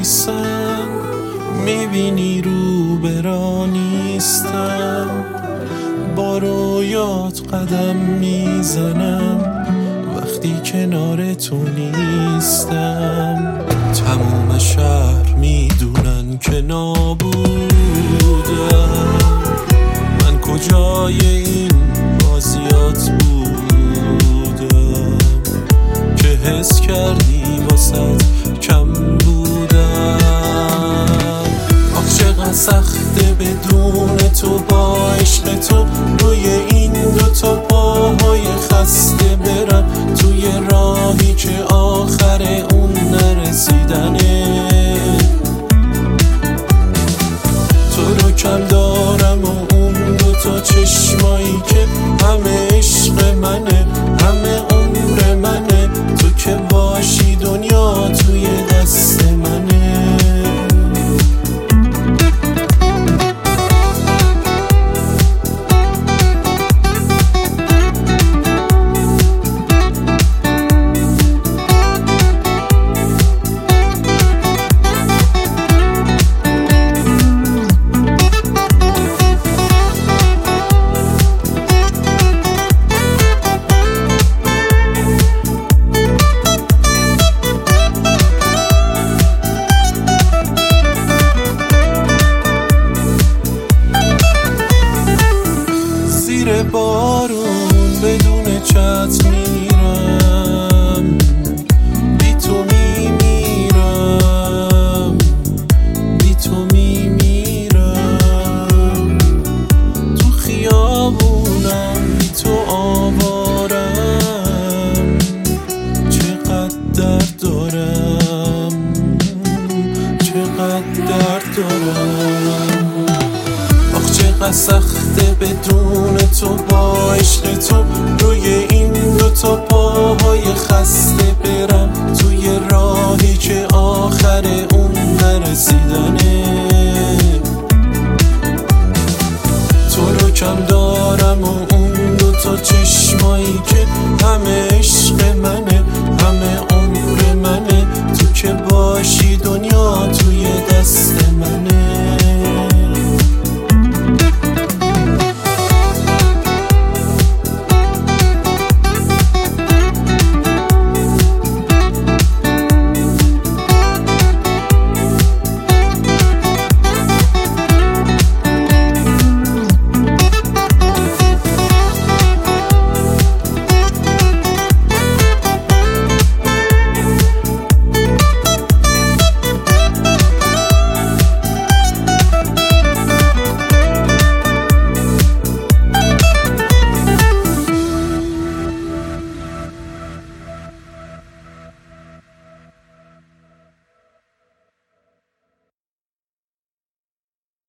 میایسم، میبینی رو برا نیستم، با رویات قدم میزنم وقتی کنار تو نیستم. تموم شهر میدونن که نابودم، من کجای این بازیات بودم که حس کردی واسد کم بودم. آخ چقدر سخته بدون تو، با عشق تو روی این دوتا پاهای خسته